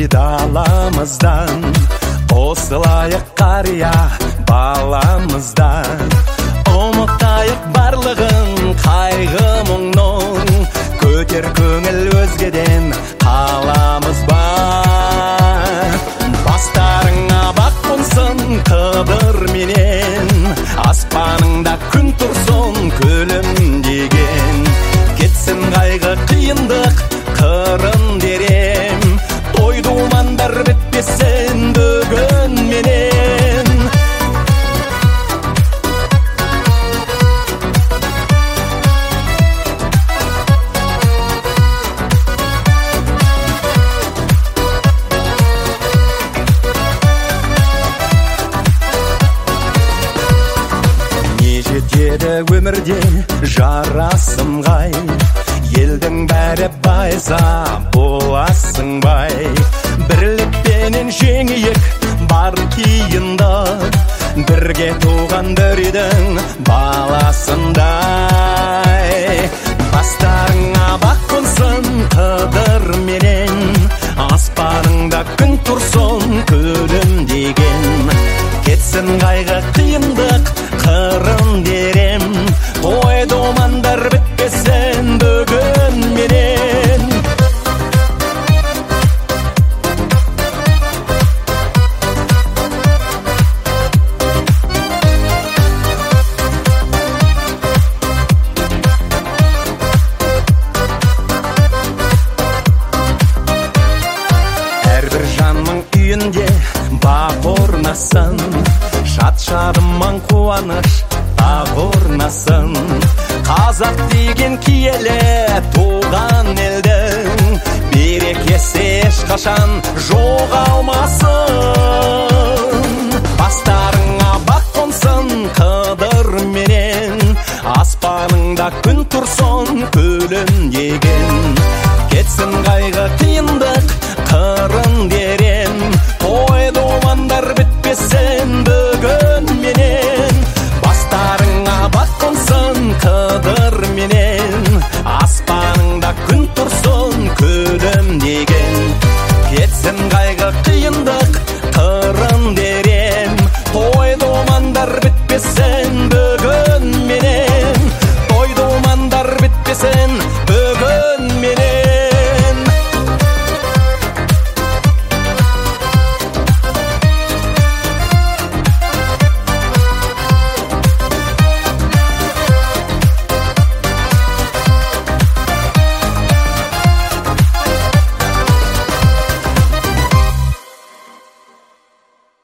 даламыздан, осылайық қария баламыздан. Ұмытайық барлығын қайғы мұңның, көтер көңіл өзгеден қаламыз бар. Бастарыңа бақ қонсын қыдыр менен, аспаныңда күн тұрсын күлімдеген. Кетсін қайғы қиындық қырын дерем, той думандар бітпесін бүгін менен. Жетеді өмірде жарасым ғай, елдің бәрі байса боласың бай. Бірлікпенен жеңейік бар қиындық, бірге туған бір үйдің баласында.